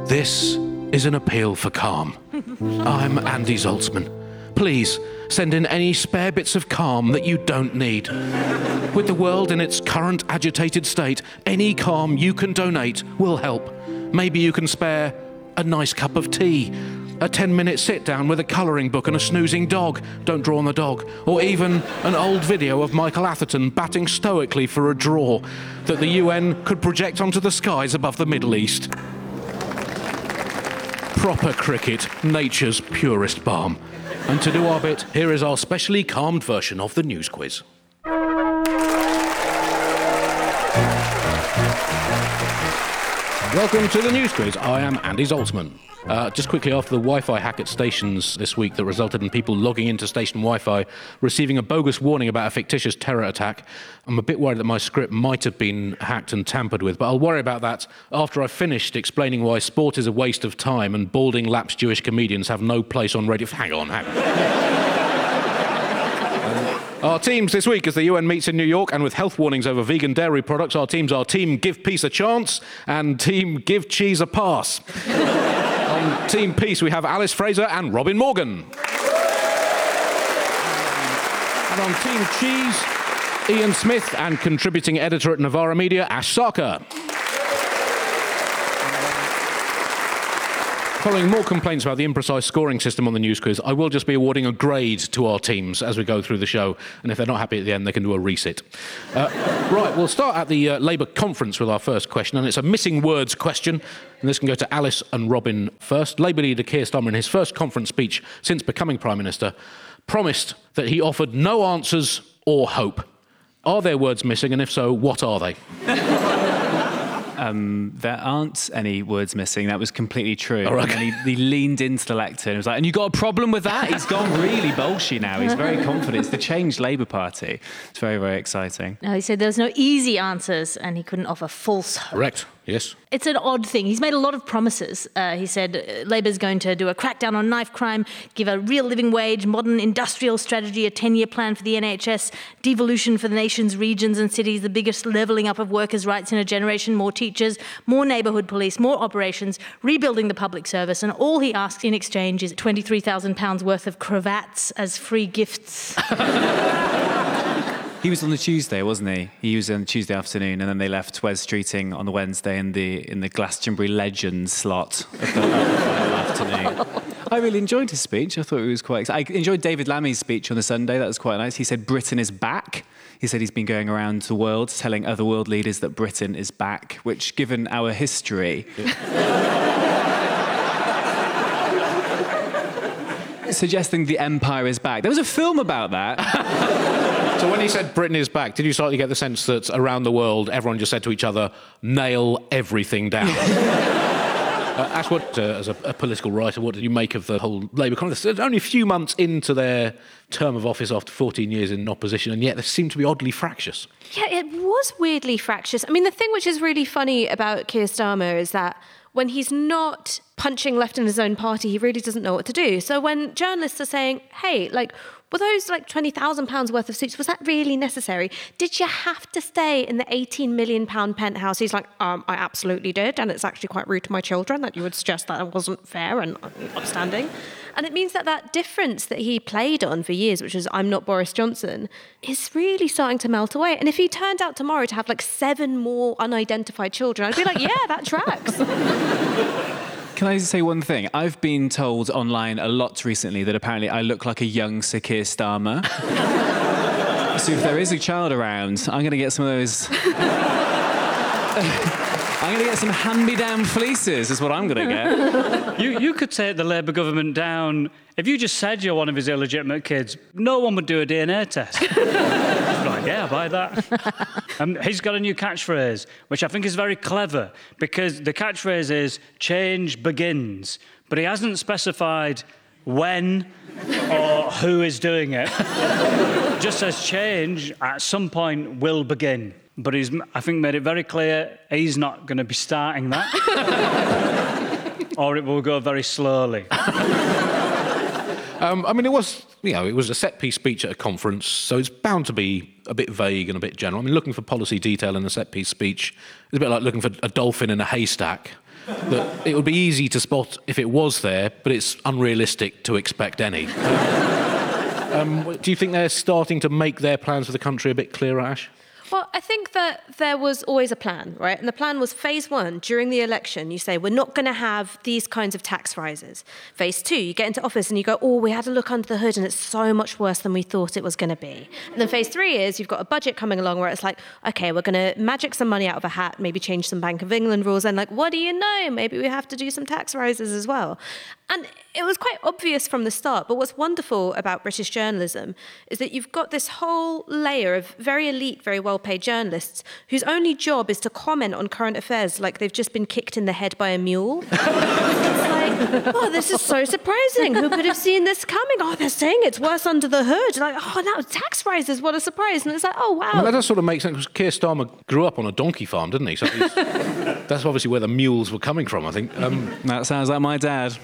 This is an appeal for calm. I'm Andy Zaltzman. Please send in any spare bits of calm that you don't need. With the world in its current agitated state, any calm you can donate will help. Maybe you can spare a nice cup of tea, a 10-minute sit-down with a colouring book and a snoozing dog, don't draw on the dog, or even an old video of Michael Atherton batting stoically for a draw that the UN could project onto the skies above the Middle East. Proper cricket, nature's purest balm. And to do our bit, here is our specially calmed version of the news quiz. Welcome to the news quiz. I am Andy Zaltzman. Just quickly, after the Wi-Fi hack at stations this week that resulted in people logging into station Wi-Fi receiving a bogus warning about a fictitious terror attack, I'm a bit worried that my script might have been hacked and tampered with, but I'll worry about that after I've finished explaining why sport is a waste of time and balding lapsed Jewish comedians have no place on radio. Hang on. Our teams this week, as the UN meets in New York, and with health warnings over vegan dairy products, our teams are Team Give Peace a Chance and Team Give Cheese a Pass. On Team Peace, we have Alice Fraser and Robin Morgan. And on Team Cheese, Ian Smith and contributing editor at Novara Media, Ash Sarkar. Following more complaints about the imprecise scoring system on the news quiz, I will just be awarding a grade to our teams as we go through the show, and if they're not happy at the end, they can do a resit. Right, we'll start at the Labour conference with our first question, and it's a missing words question, and this can go to Alice and Robin first. Labour leader Keir Starmer, in his first conference speech since becoming Prime Minister, promised that he offered no answers or hope. Are there words missing, and if so, what are they? There aren't any words missing. That was completely true. Oh, okay. And then he leaned into the lectern and was like, and you got a problem with that? He's gone really bolshy now. He's very confident. It's the changed Labour Party. It's very, very exciting. No, he said there's no easy answers and he couldn't offer false hope. Correct, yes. It's an odd thing. He's made a lot of promises. He said Labour's going to do a crackdown on knife crime, give a real living wage, modern industrial strategy, a 10-year plan for the NHS, devolution for the nation's regions and cities, the biggest levelling up of workers' rights in a generation, more teachers, more neighbourhood police, more operations, rebuilding the public service, and all he asks in exchange is £23,000 worth of cravats as free gifts. He was on the Tuesday, wasn't he? He was on the Tuesday afternoon, and then they left Wes Streeting on the Wednesday in the Glastonbury Legends slot of the afternoon. I really enjoyed his speech. I thought it was quite... I enjoyed David Lammy's speech on the Sunday. That was quite nice. He said Britain is back. He said he's been going around the world telling other world leaders that Britain is back, which, given our history... suggesting the empire is back. There was a film about that. So when he said Britain is back, did you slightly get the sense that around the world everyone just said to each other, nail everything down? Ash, as a political writer, what did you make of the whole Labour conference? They're only a few months into their term of office after 14 years in opposition, and yet they seem to be oddly fractious. Yeah, it was weirdly fractious. I mean, the thing which is really funny about Keir Starmer is that when he's not punching left in his own party, he really doesn't know what to do. So when journalists are saying, hey, were those £20,000 worth of suits, was that really necessary? Did you have to stay in the £18 million penthouse? He's like, I absolutely did, and it's actually quite rude to my children that you would suggest that it wasn't fair and upstanding. And it means that difference that he played on for years, which is I'm not Boris Johnson, is really starting to melt away. And if he turned out tomorrow to have 7 more unidentified children, I'd be like, yeah, that tracks. Can I say one thing? I've been told online a lot recently that apparently I look like a young Sir Keir Starmer. So if there is a child around, I'm going to get some of those... I'm going to get some hand-me-down fleeces, is what I'm going to get. You could take the Labour government down. If you just said you're one of his illegitimate kids, no one would do a DNA test. Right, yeah, I buy that. He's got a new catchphrase, which I think is very clever, because the catchphrase is, change begins, but he hasn't specified when or who is doing it. Just says change at some point will begin. But he's, I think, made it very clear he's not going to be starting that. Or it will go very slowly. I mean, it was a set-piece speech at a conference, so it's bound to be a bit vague and a bit general. I mean, looking for policy detail in a set-piece speech is a bit like looking for a dolphin in a haystack. that it would be easy to spot if it was there, but it's unrealistic to expect any. Do you think they're starting to make their plans for the country a bit clearer, Ash? Well, I think that there was always a plan, right? And the plan was phase one, during the election, you say, we're not going to have these kinds of tax rises. Phase two, you get into office and you go, oh, we had to look under the hood and it's so much worse than we thought it was going to be. And then phase three is you've got a budget coming along where it's like, okay, we're going to magic some money out of a hat, maybe change some Bank of England rules. And like, what do you know? Maybe we have to do some tax rises as well. And it was quite obvious from the start. But what's wonderful about British journalism is that you've got this whole layer of very elite, very well-paid journalists whose only job is to comment on current affairs like they've just been kicked in the head by a mule. It's like, oh, this is so surprising. Who could have seen this coming? Oh, they're saying it's worse under the hood. Like, oh, now tax rises, what a surprise. And it's like, oh, wow. Well, that does sort of make sense, because Keir Starmer grew up on a donkey farm, didn't he? So that's obviously where the mules were coming from, I think. That sounds like my dad.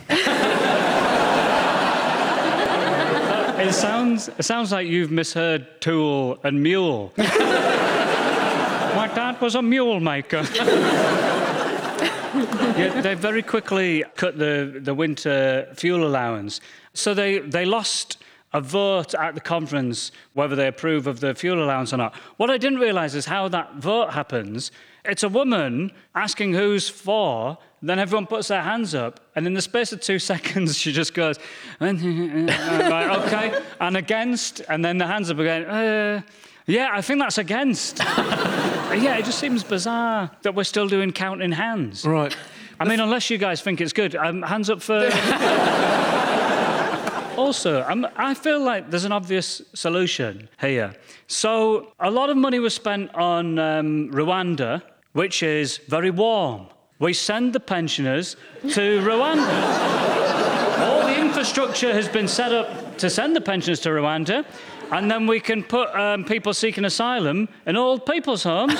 It sounds like you've misheard tool and mule. My dad was a mule maker. Yeah, they very quickly cut the winter fuel allowance. So they lost a vote at the conference whether they approve of the fuel allowance or not. What I didn't realise is how that vote happens. It's a woman asking who's for, then everyone puts their hands up, and in the space of 2 seconds, she just goes, right, OK, and against, and then the hands up again, yeah, I think that's against. Yeah, it just seems bizarre that we're still doing counting hands. Right. I mean, unless you guys think it's good. Hands up for... Also, I feel like there's an obvious solution here. So a lot of money was spent on Rwanda, which is very warm. We send the pensioners to Rwanda. All the infrastructure has been set up to send the pensioners to Rwanda, and then we can put people seeking asylum in old people's homes.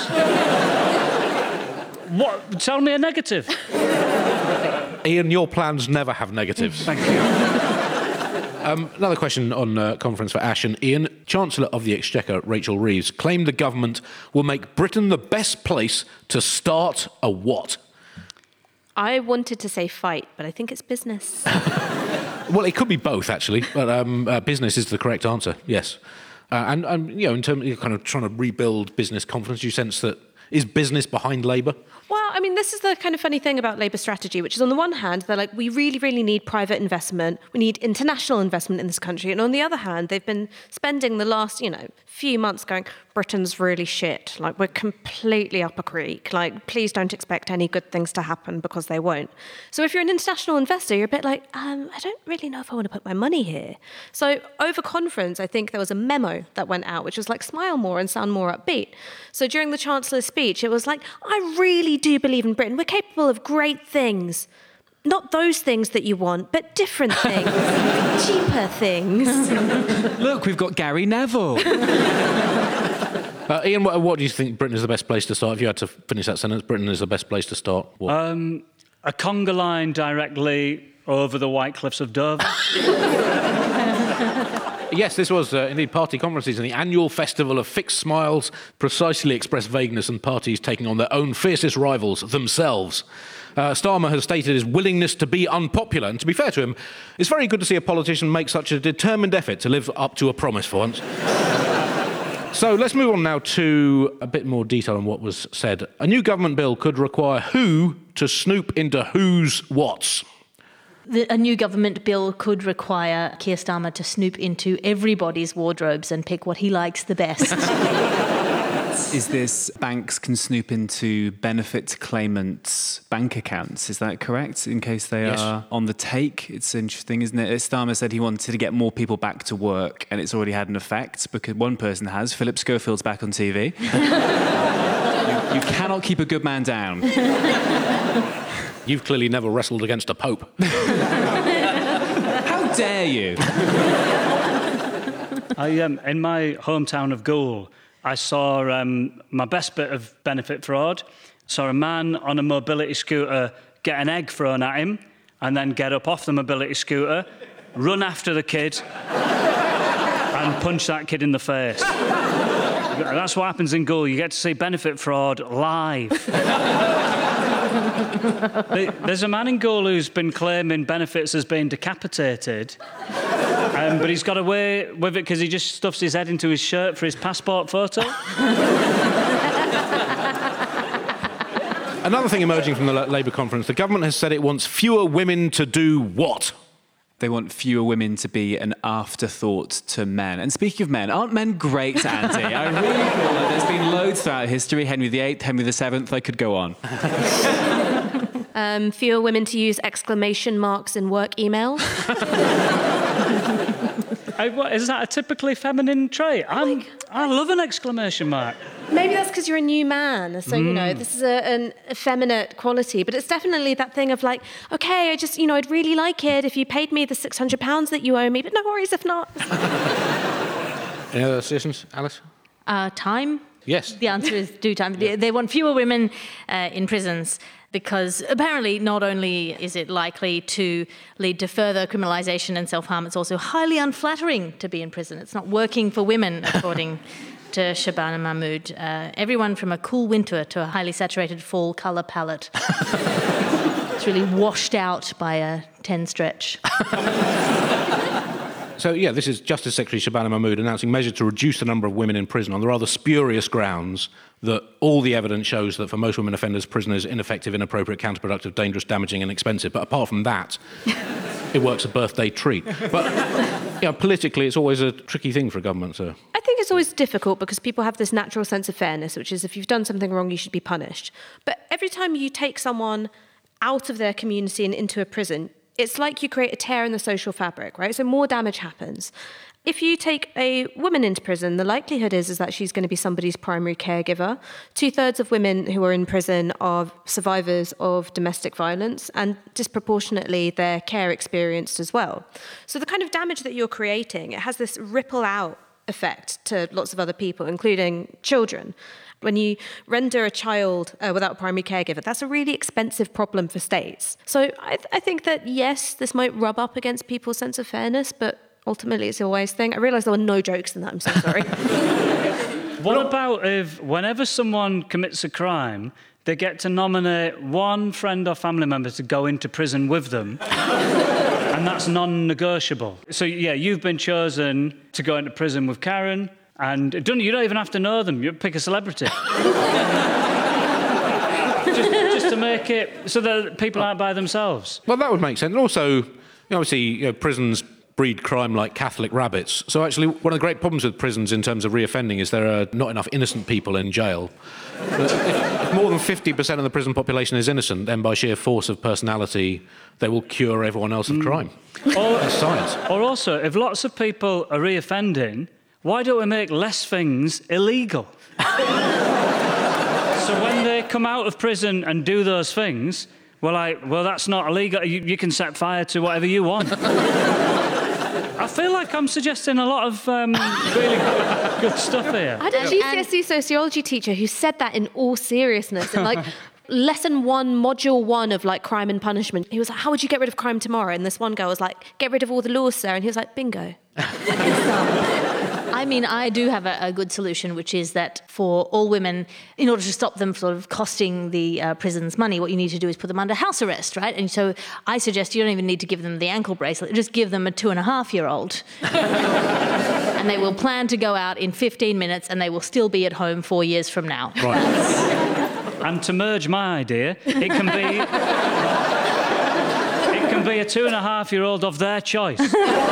What? Tell me a negative. Ian, your plans never have negatives. Thank you. Another question on conference for Ash and Ian. Chancellor of the Exchequer, Rachel Reeves, claimed the government will make Britain the best place to start a what? I wanted to say fight, but I think it's business. Well, it could be both, actually, but business is the correct answer, yes. And you know, in terms of kind of trying to rebuild business confidence, do you sense that is business behind Labour? Well, I mean, this is the kind of funny thing about Labour strategy, which is on the one hand, they're like, we really, really need private investment. We need international investment in this country. And on the other hand, they've been spending the last, few months going, Britain's really shit. Like, we're completely up a creek. Like, please don't expect any good things to happen, because they won't. So if you're an international investor, you're a bit like, I don't really know if I want to put my money here. So over conference, I think there was a memo that went out, which was like, smile more and sound more upbeat. So during the Chancellor's speech, it was like, I really do believe in Britain. We're capable of great things. Not those things that you want, but different things. Cheaper things. Look, we've got Gary Neville. Ian, what do you think Britain is the best place to start? If you had to finish that sentence, Britain is the best place to start. What? A conga line directly over the White Cliffs of Dover. Yes, this was indeed party conferences and the annual festival of fixed smiles, precisely expressed vagueness, and parties taking on their own fiercest rivals, themselves. Starmer has stated his willingness to be unpopular, and to be fair to him, it's very good to see a politician make such a determined effort to live up to a promise for once. So let's move on now to a bit more detail on what was said. A new government bill could require who to snoop into whose whats? A new government bill could require Keir Starmer to snoop into everybody's wardrobes and pick what he likes the best. Is this banks can snoop into benefit claimants' bank accounts? Is that correct? In case they are on the take? It's interesting, isn't it? Starmer said he wanted to get more people back to work, and it's already had an effect, because one person has. Philip Schofield's back on TV. You cannot keep a good man down. You've clearly never wrestled against a pope. How dare you? In my hometown of Goole, I saw my best bit of benefit fraud. Saw a man on a mobility scooter get an egg thrown at him, and then get up off the mobility scooter, run after the kid, and punch that kid in the face. That's what happens in Goole. You get to see benefit fraud live. There's a man in Gaul who's been claiming benefits as being decapitated, but he's got away with it because he just stuffs his head into his shirt for his passport photo. Another thing emerging from the Labour conference, the government has said it wants fewer women to do what? They want fewer women to be an afterthought to men. And speaking of men, aren't men great, Andy? I really feel that there's been loads throughout history. Henry VIII, Henry VII, I could go on. Fewer women to use exclamation marks in work emails. Is that a typically feminine trait? I love an exclamation mark. Maybe that's because you're a new man. So, you know, this is an effeminate quality. But it's definitely that thing of like, OK, I'd really like it if you paid me the £600 that you owe me, but no worries if not. Any other suggestions, Alice? Time? Yes. The answer is due time. They want fewer women in prisons because apparently not only is it likely to lead to further criminalisation and self-harm, it's also highly unflattering to be in prison. It's not working for women, according to Shabana Mahmood. Everyone from a cool winter to a highly saturated fall colour palette. It's really washed out by a 10 stretch. So, yeah, this is Justice Secretary Shabana Mahmood announcing measures to reduce the number of women in prison on the rather spurious grounds that all the evidence shows that for most women offenders, prison is ineffective, inappropriate, counterproductive, dangerous, damaging and expensive. But apart from that, it works a birthday treat. But politically, it's always a tricky thing for a government to... I think it's always difficult because people have this natural sense of fairness, which is if you've done something wrong, you should be punished. But every time you take someone out of their community and into a prison, it's like you create a tear in the social fabric, right? So more damage happens. If you take a woman into prison, the likelihood is that she's going to be somebody's primary caregiver. 2/3 of women who are in prison are survivors of domestic violence, and disproportionately their care experienced as well. So the kind of damage that you're creating, it has this ripple out effect to lots of other people, including children. When you render a child without a primary caregiver, that's a really expensive problem for states. So I think that, yes, this might rub up against people's sense of fairness, but ultimately it's a wise thing. I realise there were no jokes in that, I'm so sorry. What about if whenever someone commits a crime, they get to nominate one friend or family member to go into prison with them, and that's non-negotiable? So, yeah, you've been chosen to go into prison with Karen, and you don't even have to know them. You pick a celebrity. just to make it so that people aren't by themselves. Well, that would make sense. And also, obviously, prisons breed crime like Catholic rabbits. So actually, one of the great problems with prisons in terms of reoffending is there are not enough innocent people in jail. But if more than 50% of the prison population is innocent, then by sheer force of personality, they will cure everyone else of crime. That's science. Or also, if lots of people are reoffending, why don't we make less things illegal? So when they come out of prison and do those things, we're like, well, that's not illegal. You can set fire to whatever you want. I feel like I'm suggesting a lot of really good stuff here. I had a GCSE sociology teacher who said that in all seriousness. In like lesson 1, module 1 of like crime and punishment. He was like, how would you get rid of crime tomorrow? And this one girl was like, get rid of all the laws, sir. And he was like, bingo. I mean, I do have a good solution, which is that for all women, in order to stop them sort of costing the prisons money, what you need to do is put them under house arrest, right? And so I suggest you don't even need to give them the ankle bracelet, just give them a 2.5-year-old. And they will plan to go out in 15 minutes and they will still be at home 4 years from now. Right. And to merge my idea, it can be a 2.5-year-old of their choice.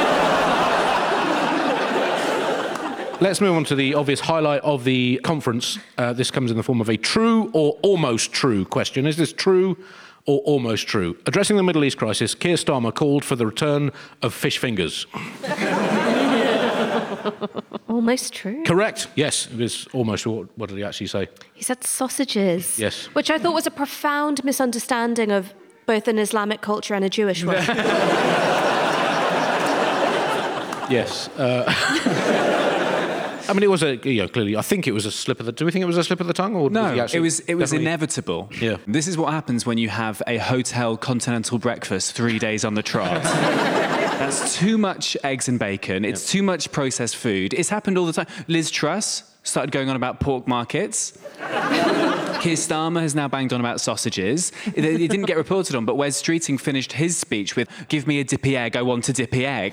Let's move on to the obvious highlight of the conference. This comes in the form of a true or almost true question. Is this true or almost true? Addressing the Middle East crisis, Keir Starmer called for the return of fish fingers. Almost true. Correct. Yes, it is almost. What did he actually say? He said sausages. Yes. Which I thought was a profound misunderstanding of both an Islamic culture and a Jewish one. Yes. I mean, it was clearly. I think it was a slip of the. Do we think it was a slip of the tongue, or no? Was it was inevitable. Yeah. This is what happens when you have a hotel continental breakfast 3 days on the trot. That's too much eggs and bacon. It's too much processed food. It's happened all the time. Liz Truss started going on about pork markets. Keir Starmer has now banged on about sausages. It didn't get reported on, but Wes Streeting finished his speech with, "Give me a dippy egg, I want a dippy egg."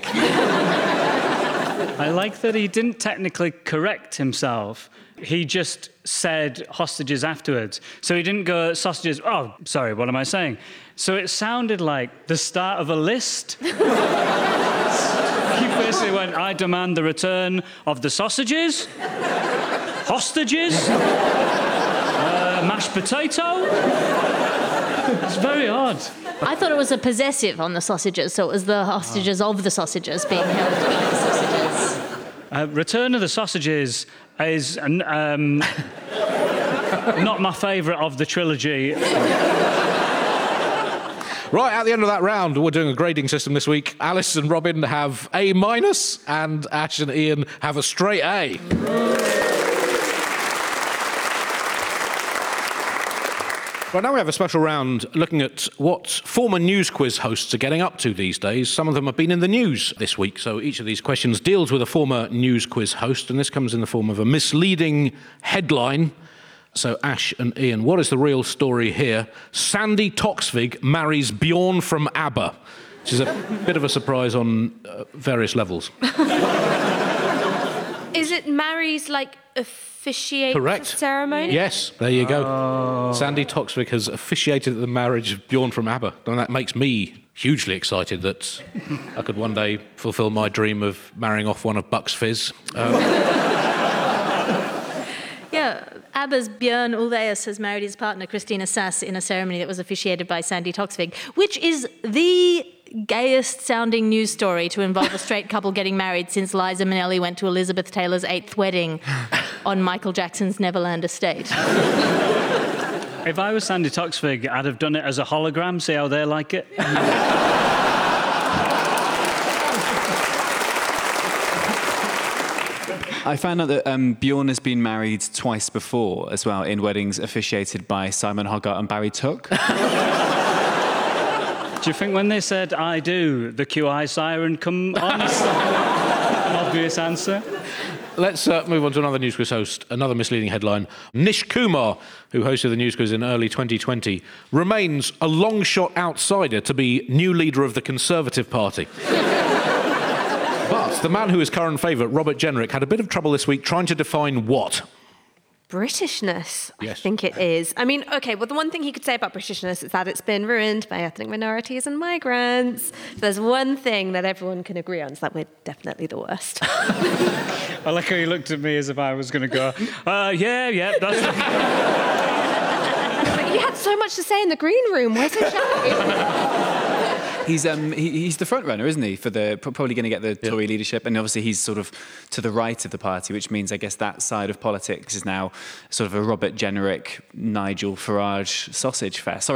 I like that he didn't technically correct himself. He just said hostages afterwards. So he didn't go sausages. Oh, sorry, what am I saying? So it sounded like the start of a list. He basically went, "I demand the return of the sausages, hostages, mashed potato." It's very odd. I thought it was a possessive on the sausages, so it was the hostages of the sausages being held by the sausages. Return of the Sausages is not my favourite of the trilogy. Right, at the end of that round, we're doing a grading system this week. Alice and Robin have A-, and Ash and Ian have a straight A. Right, now we have a special round looking at what former news quiz hosts are getting up to these days. Some of them have been in the news this week, so each of these questions deals with a former news quiz host, and this comes in the form of a misleading headline. So, Ash and Ian, what is the real story here? Sandy Toksvig marries Bjorn from ABBA, which is a bit of a surprise on various levels. Is it marries like officiate Correct. the ceremony? Yes, there you go. Sandy Toksvig has officiated the marriage of Bjorn from ABBA, and that makes me hugely excited that I could one day fulfil my dream of marrying off one of Bucks Fizz. Yeah, ABBA's Björn Ulvaeus has married his partner Christina Sass in a ceremony that was officiated by Sandy Toksvig, which is the gayest sounding news story to involve a straight couple getting married since Liza Minnelli went to Elizabeth Taylor's 8th wedding on Michael Jackson's Neverland estate. If I was Sandy Toksvig, I'd have done it as a hologram, see how they like it. I found out that Bjorn has been married twice before as well, in weddings officiated by Simon Hogarth and Barry Took. Do you think when they said "I do," the QI siren come on? An obvious answer. Let's move on to another news quiz host, another misleading headline. Nish Kumar, who hosted the news quiz in early 2020, remains a long shot outsider to be new leader of the Conservative Party. But the man who is current favourite, Robert Jenrick, had a bit of trouble this week trying to define what? Britishness, Yes. I think it is. I mean, OK, well, the one thing he could say about Britishness is that it's been ruined by ethnic minorities and migrants. If there's one thing that everyone can agree on, it's that we're definitely the worst. I like how he looked at me as if I was going to go, yeah, that's... But you had so much to say in the green room. Where's the show? He's the front runner, isn't he? For probably going to get the Tory leadership, and obviously he's sort of to the right of the party, which means I guess that side of politics is now sort of a Robert Jenrick, Nigel Farage hostage fest.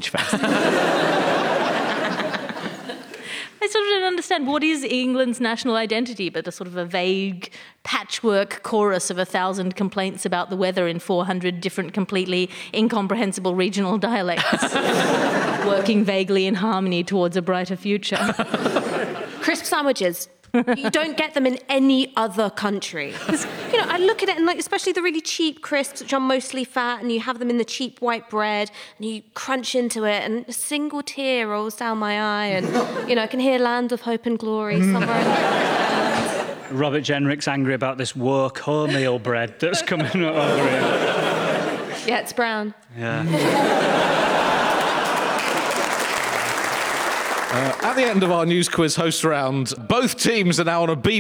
I sort of don't understand what is England's national identity but a sort of a vague patchwork chorus of 1,000 complaints about the weather in 400 different completely incomprehensible regional dialects, working vaguely in harmony towards a brighter future. Crisp sandwiches. You don't get them in any other country. You know, I look at it and, like, especially the really cheap crisps, which are mostly fat, and you have them in the cheap white bread, and you crunch into it, and a single tear rolls down my eye, and, you know, I can hear Land of Hope and Glory somewhere in the Robert Jenrick's angry about this woke wholemeal bread that's coming over here. Yeah, it's brown. Yeah. At the end of our news quiz host round, both teams are now on a B+.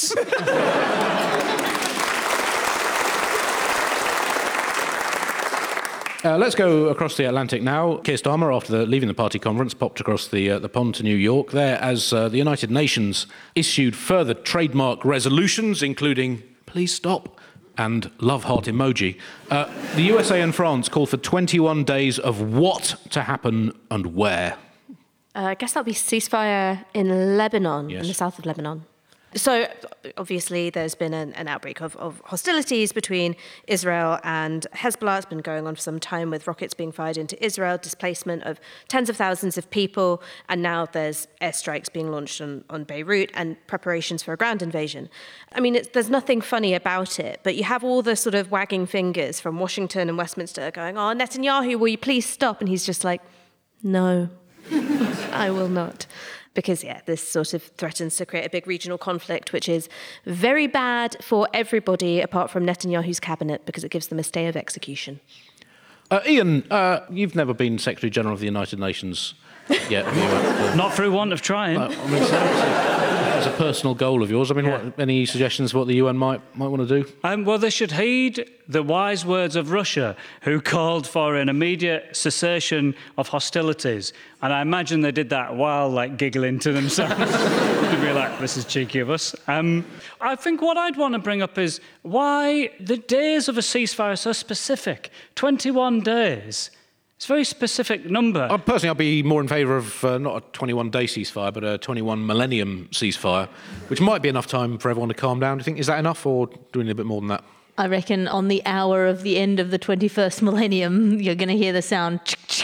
Let's go across the Atlantic now. Keir Starmer, after leaving the party conference, popped across the pond to New York. There, as the United Nations issued further trademark resolutions, including "Please Stop" and love heart emoji. The USA and France called for 21 days of what to happen and where? I guess that'll be ceasefire in Lebanon, Yes. in the south of Lebanon. So, obviously, there's been an outbreak of hostilities between Israel and Hezbollah. It's been going on for some time with rockets being fired into Israel, displacement of tens of thousands of people, and now there's airstrikes being launched on Beirut and preparations for a ground invasion. I mean, there's nothing funny about it, but you have all the sort of wagging fingers from Washington and Westminster going, "Oh, Netanyahu, will you please stop?" And he's just like, "No, I will not." Because, this sort of threatens to create a big regional conflict, which is very bad for everybody apart from Netanyahu's cabinet, because it gives them a stay of execution. Ian, you've never been Secretary General of the United Nations yet, have you? Not through want of trying. It's a personal goal of yours. I mean, any suggestions what the UN might want to do? Well, they should heed the wise words of Russia, who called for an immediate cessation of hostilities. And I imagine they did that while, giggling to themselves. They'd be like, this is cheeky of us. I think what I'd want to bring up is why the days of a ceasefire are so specific. 21 days. It's a very specific number. Personally, I'd be more in favour of not a 21-day ceasefire, but a 21 millennium ceasefire, which might be enough time for everyone to calm down. Do you think, is that enough, or do we need a bit more than that? I reckon on the hour of the end of the 21st millennium, you're going to hear the sound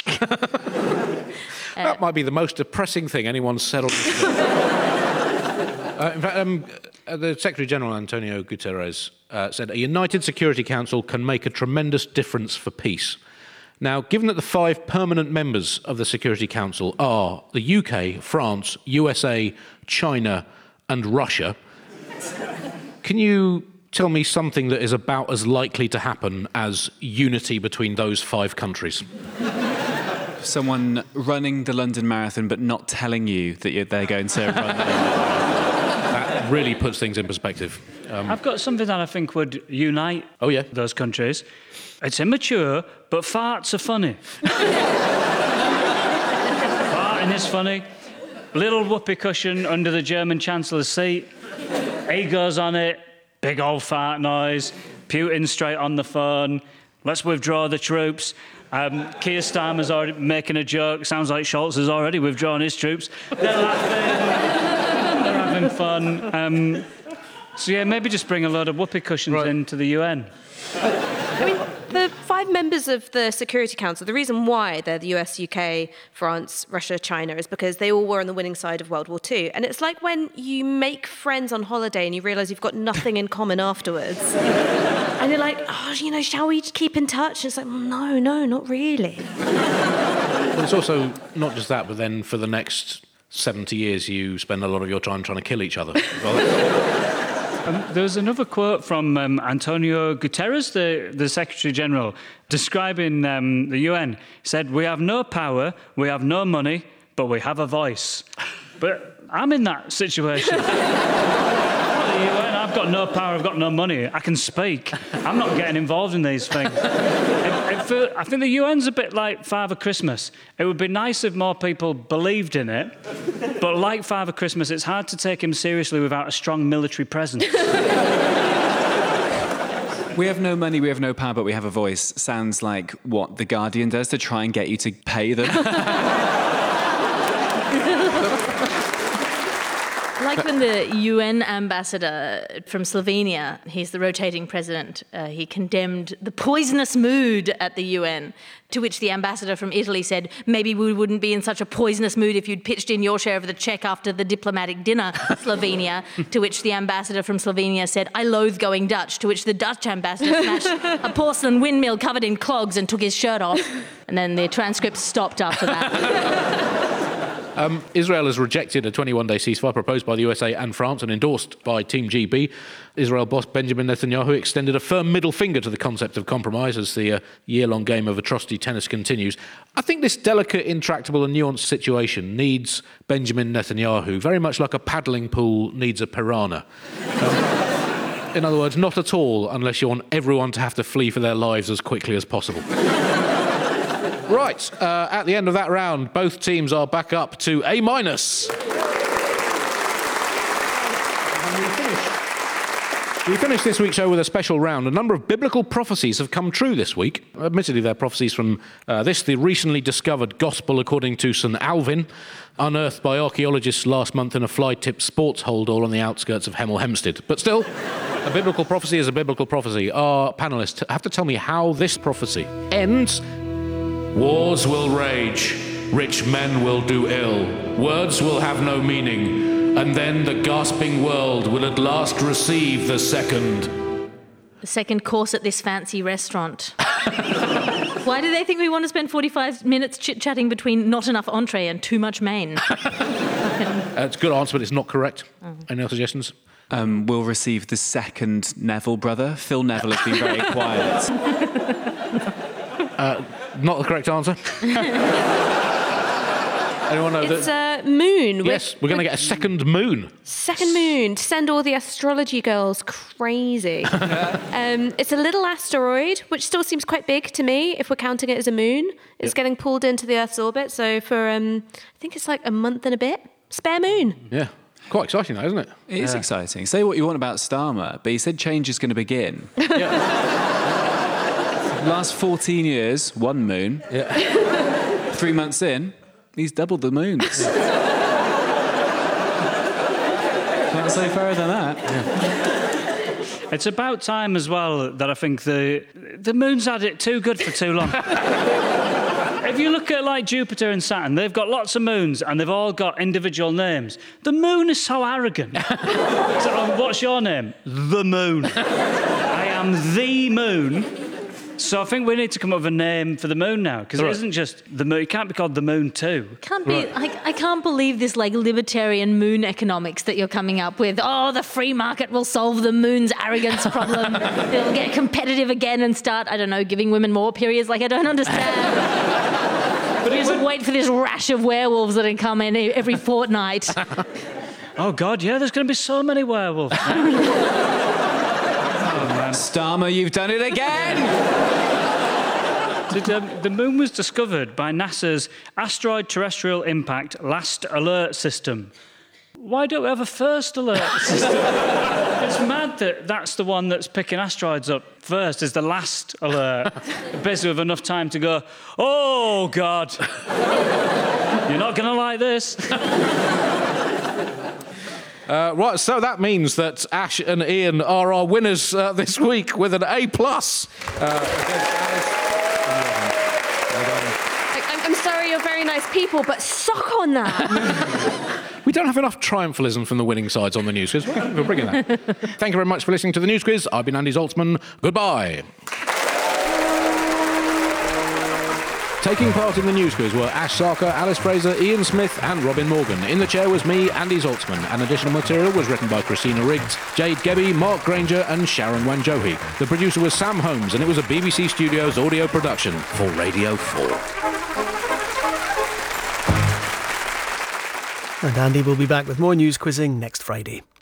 That might be the most depressing thing anyone's said on this show. In fact, the Secretary-General, Antonio Guterres, said, a united Security Council can make a tremendous difference for peace. Now, given that the 5 permanent members of the Security Council are the UK, France, USA, China and Russia, can you tell me something that is about as likely to happen as unity between those 5 countries? Someone running the London Marathon but not telling you that they're going to run the London Marathon. That really puts things in perspective. I've got something that I think would unite those countries. It's immature, but farts are funny. Farting is funny. Little whoopee cushion under the German Chancellor's seat. He goes on it. Big old fart noise. Putin straight on the phone. Let's withdraw the troops. Keir Starmer's already making a joke. Sounds like Scholz has already withdrawn his troops. They're laughing. They're having fun. Maybe just bring a load of whoopee cushions into the UN. I mean, the 5 members of the Security Council, the reason why they're the US, UK, France, Russia, China is because they all were on the winning side of World War II. And it's like when you make friends on holiday and you realise you've got nothing in common afterwards. And you're like, shall we keep in touch? And it's like, no, not really. Well, it's also not just that, but then for the next 70 years, you spend a lot of your time trying to kill each other. There's another quote from Antonio Guterres, the Secretary-General, describing the UN. He said, we have no power, we have no money, but we have a voice. But I'm in that situation. The UN, I've got no power, I've got no money. I can speak. I'm not getting involved in these things. I think the UN's a bit like Father Christmas. It would be nice if more people believed in it, but like Father Christmas, it's hard to take him seriously without a strong military presence. We have no money, we have no power, but we have a voice. Sounds like what The Guardian does to try and get you to pay them. Like when the UN ambassador from Slovenia, he's the rotating president, he condemned the poisonous mood at the UN, to which the ambassador from Italy said, maybe we wouldn't be in such a poisonous mood if you'd pitched in your share of the check after the diplomatic dinner, Slovenia, to which the ambassador from Slovenia said, I loathe going Dutch, to which the Dutch ambassador smashed a porcelain windmill covered in clogs and took his shirt off. And then the transcript stopped after that. Israel has rejected a 21-day ceasefire proposed by the USA and France and endorsed by Team GB. Israel boss Benjamin Netanyahu extended a firm middle finger to the concept of compromise as the year-long game of atrocity tennis continues. I think this delicate, intractable and nuanced situation needs Benjamin Netanyahu, very much like a paddling pool needs a piranha. In other words, not at all unless you want everyone to have to flee for their lives as quickly as possible. Right, at the end of that round, both teams are back up to A-. And we finish We finished this week's show with a special round. A number of biblical prophecies have come true this week. Admittedly, they're prophecies from the recently discovered Gospel according to St Alvin, unearthed by archaeologists last month in a fly-tipped sports holdall on the outskirts of Hemel Hempstead. But still, a biblical prophecy is a biblical prophecy. Our panellists have to tell me how this prophecy ends. Wars will rage, rich men will do ill, words will have no meaning, and then the gasping world will at last receive the second course at this fancy restaurant. Why do they think we want to spend 45 minutes chit-chatting between not enough entree and too much main? It's a good answer, but it's not correct. Any other suggestions? We'll receive the second Neville brother. Phil Neville has been very quiet. Not the correct answer. Anyone know It's that? moon. Yes, we're going to get a second moon. Second moon to send all the astrology girls crazy. It's a little asteroid, which still seems quite big to me if we're counting it as a moon. It's getting pulled into the Earth's orbit. So for, I think it's like a month and a bit, spare moon. Yeah, quite exciting though, isn't it? It is exciting. Say what you want about Starmer, but he said change is going to begin. Last 14 years, one moon. 3 months in, he's doubled the moons. Can't say fairer than that. It's about time as well that I think the moon's had it too good for too long. If you look at like Jupiter and Saturn, they've got lots of moons and they've all got individual names. The moon is so arrogant. So, what's your name? The Moon. I am the Moon. So I think we need to come up with a name for the moon now, because it isn't just the moon. It can't be called the Moon 2. Can't be. I can't believe this like libertarian moon economics that you're coming up with. Oh, the free market will solve the moon's arrogance problem. It'll get competitive again and start, I don't know, giving women more periods. Like, I don't understand. But it would wait for this rash of werewolves that come in every fortnight. Oh God, yeah, there's going to be so many werewolves. Starmer, you've done it again! The moon was discovered by NASA's Asteroid Terrestrial Impact Last Alert System. Why don't we have a first alert system? It's mad that that's the one that's picking asteroids up first, is the last alert. Basically with enough time to go, oh, God, you're not going to like this. Right, so that means that Ash and Ian are our winners this week with an A+. I'm sorry, you're very nice people, but suck on that. We don't have enough triumphalism from the winning sides on the News Quiz. We're bringing that. Thank you very much for listening to the News Quiz. I've been Andy Zaltzman. Goodbye. Taking part in the News Quiz were Ash Sarkar, Alice Fraser, Ian Smith and Robin Morgan. In the chair was me, Andy Zaltzman, and additional material was written by Christina Riggs, Jade Gebby, Mark Granger and Sharon Wanjohi. The producer was Sam Holmes, and it was a BBC Studios audio production for Radio 4. And Andy will be back with more news quizzing next Friday.